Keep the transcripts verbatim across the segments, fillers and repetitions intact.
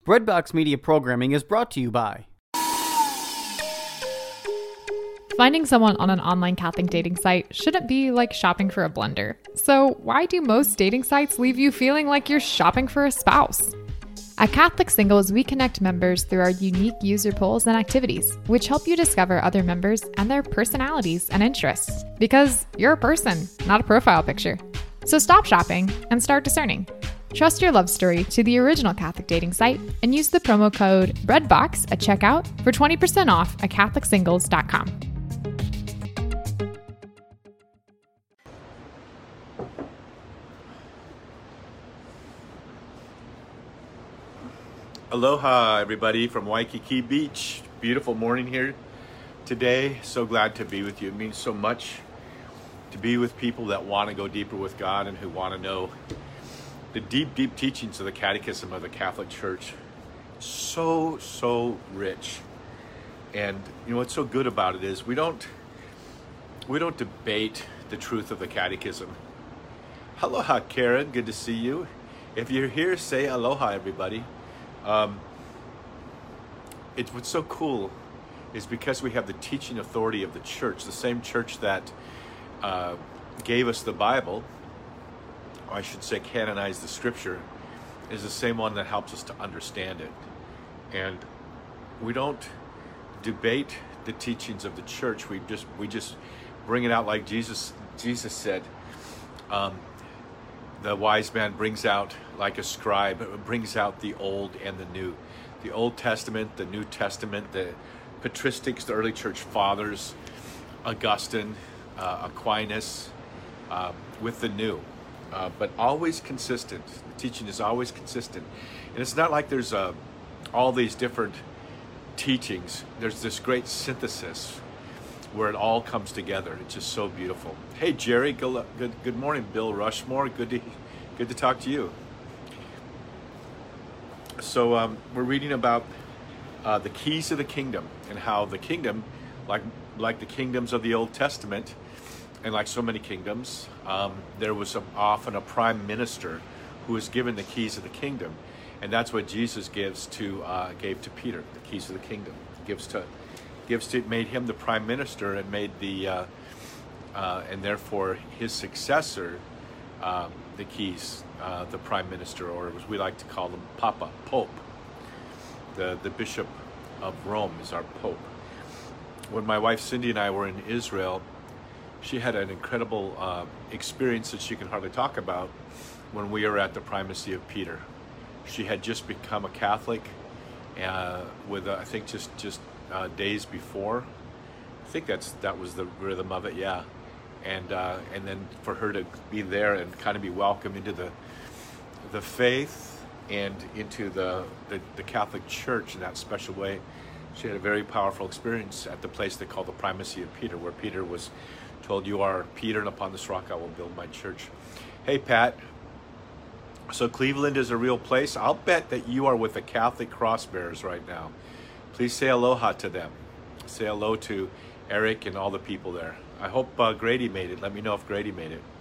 Breadbox Media programming is brought to you by... Finding someone on an online Catholic dating site shouldn't be like shopping for a blender. So why do most dating sites leave you feeling like you're shopping for a spouse? At Catholic Singles, we connect members through our unique user polls and activities, which help you discover other members and their personalities and interests. Because you're a person, not a profile picture. So stop shopping and start discerning. Trust your love story to the original Catholic dating site and use the promo code BREADBOX at checkout for twenty percent off at catholic singles dot com. Aloha, everybody, from Waikiki Beach. Beautiful morning here today. So glad to be with you. It means so much to be with people that want to go deeper with God and who want to know the deep, deep teachings of the Catechism of the Catholic Church. So, so rich. And you know what's so good about it is we don't we don't debate the truth of the Catechism. Aloha, Karen. Good to see you. If you're here, say aloha, everybody. Um, it's what's so cool is because we have the teaching authority of the church, the same church that uh, gave us the Bible, or I should say canonized the scripture, is the same one that helps us to understand it. And we don't debate the teachings of the church. We just we just bring it out like Jesus Jesus said. Um, The wise man brings out, like a scribe, brings out the old and the new. The Old Testament, the New Testament, the patristics, the early church fathers, Augustine, uh, Aquinas, uh, with the new. Uh, but always consistent. The teaching is always consistent. And it's not like there's uh, all these different teachings. There's this great synthesis where it all comes together. It's just so beautiful. Hey, Jerry, good good, good morning. Bill Rushmore, good to good to talk to you. So um, we're reading about uh, the keys of the kingdom and how the kingdom, like like the kingdoms of the Old Testament, and like so many kingdoms, um, there was a, often a prime minister who was given the keys of the kingdom, and that's what Jesus gives to uh, gave to Peter, the keys of the kingdom. He gives to gives to made him the prime minister and made the uh, uh, and therefore his successor um, the keys, uh, the prime minister, or as we like to call them, Papa, Pope. The the Bishop of Rome is our Pope. When my wife Cindy and I were in Israel, she had an incredible uh, experience that she can hardly talk about when we were at the primacy of Peter. She had just become a Catholic uh, with uh, I think just just Uh, days before. I think that's that was the rhythm of it, yeah. And uh, and then for her to be there and kind of be welcomed into the the faith and into the, the the Catholic Church in that special way, she had a very powerful experience at the place they call the Primacy of Peter, where Peter was told, "You are Peter, and upon this rock I will build my church." Hey, Pat. So Cleveland is a real place. I'll bet that you are with the Catholic Crossbearers right now. Please say aloha to them. Say hello to Eric and all the people there. I hope uh, Grady made it. Let me know if Grady made it.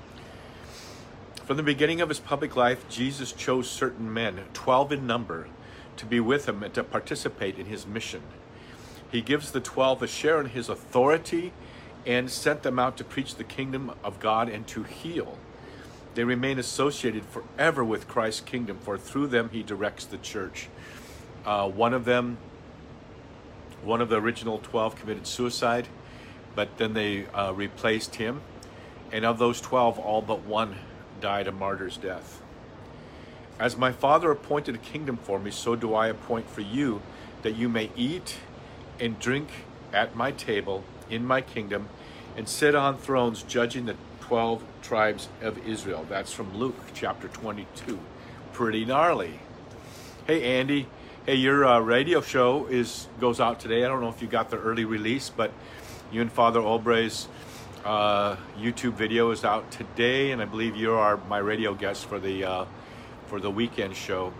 From the beginning of his public life, Jesus chose certain men, twelve in number, to be with him and to participate in his mission. He gives the twelve a share in his authority and sent them out to preach the kingdom of God and to heal. They remain associated forever with Christ's kingdom, for through them he directs the church. Uh, one of them One of the original twelve committed suicide, but then they uh, replaced him. And of those twelve, all but one died a martyr's death. As my Father appointed a kingdom for me, so do I appoint for you, that you may eat and drink at my table in my kingdom, and sit on thrones judging the twelve tribes of Israel. That's from Luke chapter twenty-two. Pretty gnarly. Hey, Andy. Hey, your uh, radio show is goes out today. I don't know if you got the early release, but you and Father Obrey's uh, YouTube video is out today, and I believe you are my radio guest for the uh, for the weekend show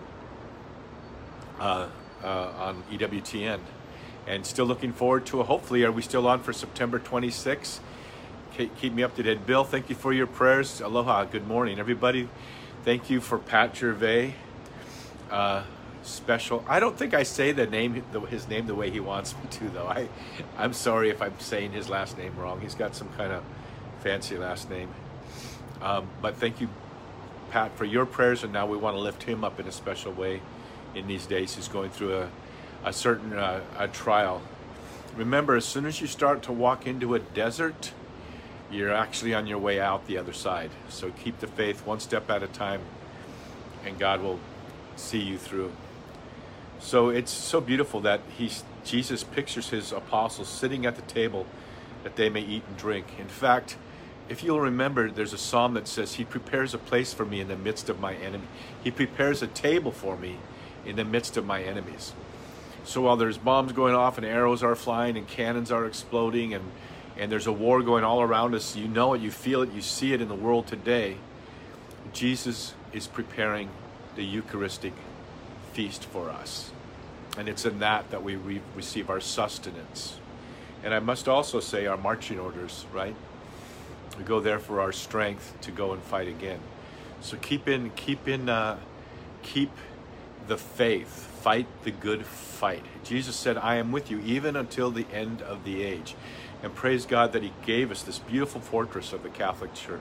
uh, uh, on E W T N. And still looking forward to it. Hopefully, are we still on for September twenty-sixth? Keep me up to date. Bill, thank you for your prayers. Aloha. Good morning, everybody. Thank you for Pat Gervais. Uh, special. I don't think I say the name, his name the way he wants me to, though. I, I'm sorry if I'm saying his last name wrong. He's got some kind of fancy last name. Um, but thank you, Pat, for your prayers, and now we want to lift him up in a special way in these days. He's going through a, a certain uh, a trial. Remember, as soon as you start to walk into a desert, you're actually on your way out the other side. So keep the faith one step at a time, and God will see you through. So it's so beautiful that he's, Jesus pictures his apostles sitting at the table that they may eat and drink. In fact, if you'll remember, there's a psalm that says, he prepares a place for me in the midst of my enemy. He prepares a table for me in the midst of my enemies. So while there's bombs going off and arrows are flying and cannons are exploding and, and there's a war going all around us, you know it, you feel it, you see it in the world today, Jesus is preparing the Eucharistic feast for us. And it's in that that we re- receive our sustenance. And I must also say our marching orders, right? We go there for our strength to go and fight again. So keep in, keep in, uh, keep the faith. Fight the good fight. Jesus said, I am with you even until the end of the age. And praise God that he gave us this beautiful fortress of the Catholic Church.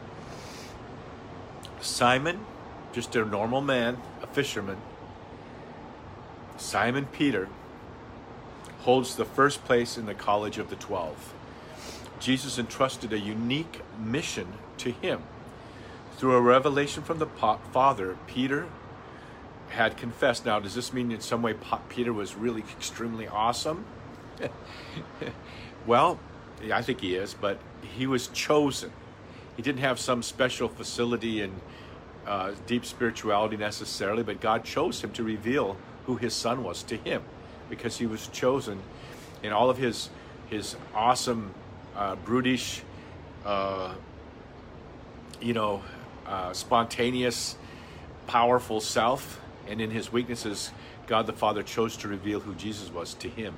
Simon, just a normal man, a fisherman, Simon Peter, holds the first place in the College of the Twelve. Jesus entrusted a unique mission to him. Through a revelation from the Father, Peter had confessed. Now, does this mean in some way Peter was really extremely awesome? Well, I think he is, but he was chosen. He didn't have some special facility in uh, deep spirituality necessarily, but God chose him to reveal who his son was to him, because he was chosen in all of his his awesome, uh, brutish, uh, you know, uh, spontaneous, powerful self, and in his weaknesses, God the Father chose to reveal who Jesus was to him.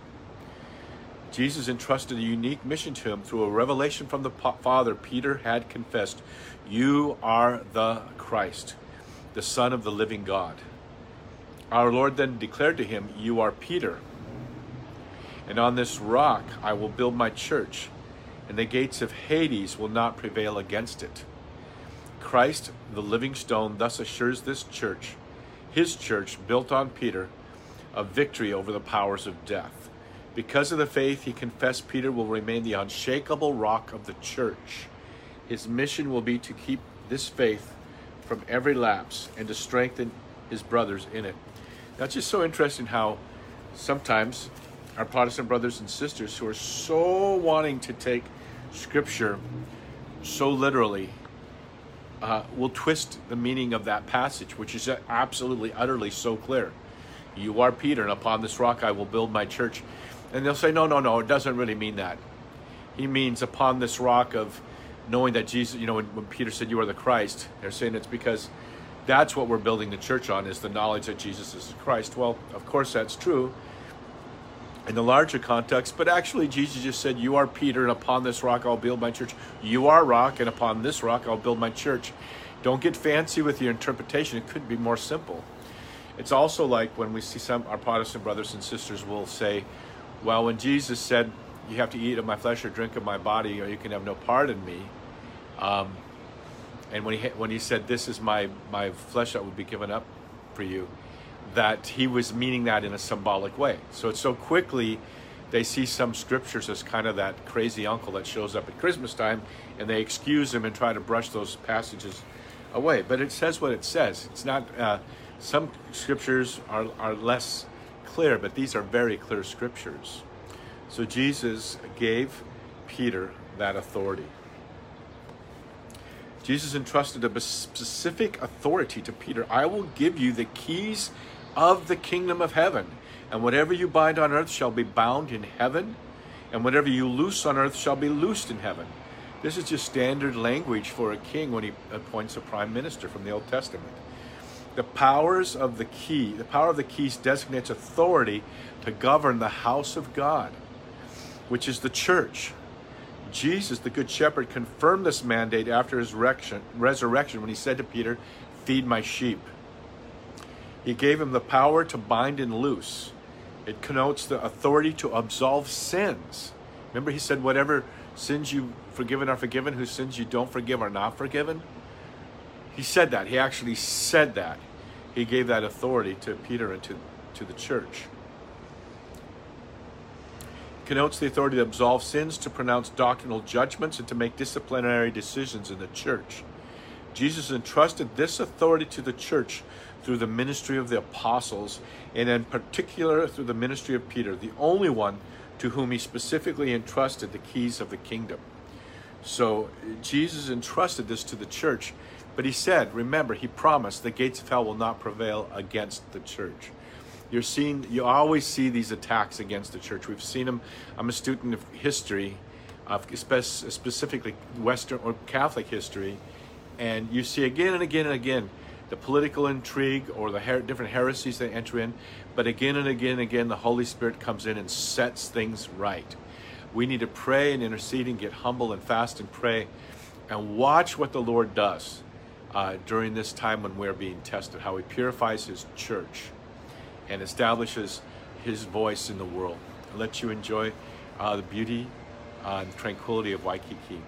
Jesus entrusted a unique mission to him. Through a revelation from the Father, Peter had confessed, "You are the Christ, the Son of the living God." Our Lord then declared to him, "You are Peter, and on this rock I will build my church, and the gates of Hades will not prevail against it." Christ, the living stone, thus assures this church, his church built on Peter, a victory over the powers of death. Because of the faith he confessed, Peter will remain the unshakable rock of the church. His mission will be to keep this faith from every lapse and to strengthen his brothers in it. That's just so interesting how sometimes our Protestant brothers and sisters who are so wanting to take Scripture so literally uh, will twist the meaning of that passage, which is absolutely, utterly so clear. You are Peter, and upon this rock I will build my church. And they'll say, no, no, no, it doesn't really mean that. He means upon this rock of knowing that Jesus, you know, when, when Peter said you are the Christ, they're saying it's because that's what we're building the church on, is the knowledge that Jesus is Christ. Well, of course that's true in the larger context, but actually Jesus just said, you are Peter, and upon this rock I'll build my church. You are rock, and upon this rock I'll build my church. Don't get fancy with your interpretation. It could be more simple. It's also like when we see some, our Protestant brothers and sisters will say, well, when Jesus said, you have to eat of my flesh or drink of my body, or you can have no part in me, um, and when he when he said, this is my, my flesh that will be given up for you, that he was meaning that in a symbolic way. So it's so quickly they see some scriptures as kind of that crazy uncle that shows up at Christmas time, and they excuse him and try to brush those passages away. But it says what it says. It's not, uh, some scriptures are, are less clear, but these are very clear scriptures. So Jesus gave Peter that authority. Jesus entrusted a specific authority to Peter. I will give you the keys of the kingdom of heaven, and whatever you bind on earth shall be bound in heaven, and whatever you loose on earth shall be loosed in heaven. This is just standard language for a king when he appoints a prime minister from the Old Testament. The powers of the key, the power of the keys designates authority to govern the house of God, which is the church. Jesus, the Good Shepherd, confirmed this mandate after his resurrection when he said to Peter, feed my sheep. He gave him the power to bind and loose. It connotes the authority to absolve sins. Remember, he said, whatever sins you forgiven are forgiven, whose sins you don't forgive are not forgiven. He said that. He actually said that. He gave that authority to Peter and to, to the church. It connotes the authority to absolve sins, to pronounce doctrinal judgments, and to make disciplinary decisions in the church. Jesus entrusted this authority to the church through the ministry of the apostles, and in particular through the ministry of Peter, the only one to whom he specifically entrusted the keys of the kingdom. So Jesus entrusted this to the church, but he said, remember, he promised the gates of hell will not prevail against the church. You're seeing, you always see these attacks against the church. We've seen them. I'm a student of history, of specifically Western or Catholic history, and you see again and again and again the political intrigue or the her- different heresies they enter in, but again and again and again the Holy Spirit comes in and sets things right. We need to pray and intercede and get humble and fast and pray and watch what the Lord does uh, during this time when we're being tested, how he purifies his church and establishes his voice in the world. I'll let you enjoy uh, the beauty uh, and tranquility of Waikiki.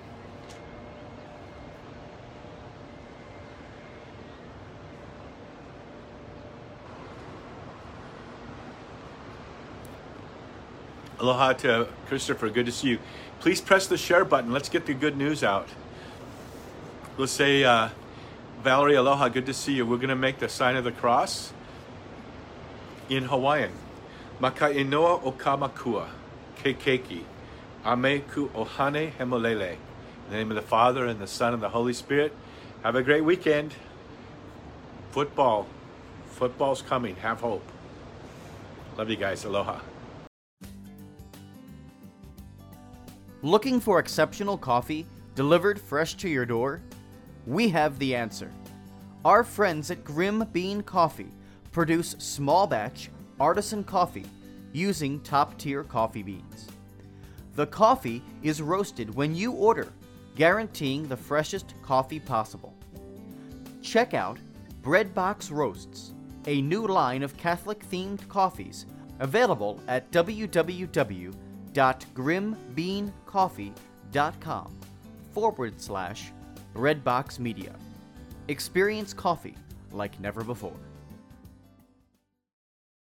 Aloha to Christopher, good to see you. Please press the share button. Let's get the good news out. Let's say, uh, Valerie, aloha, good to see you. We're going to make the sign of the cross in Hawaiian. Maka inoa o kamakua, kekeiki, ame ku ohane hemolele. In the name of the Father, and the Son, and the Holy Spirit. Have a great weekend. Football. Football's coming. Have hope. Love you guys. Aloha. Looking for exceptional coffee delivered fresh to your door? We have the answer. Our friends at Grim Bean Coffee produce small batch artisan coffee using top-tier coffee beans. The coffee is roasted when you order, guaranteeing the freshest coffee possible. Check out Breadbox Roasts, a new line of Catholic-themed coffees available at w w w dot grimbeancoffee.com forward slash breadbox media. Experience coffee like never before.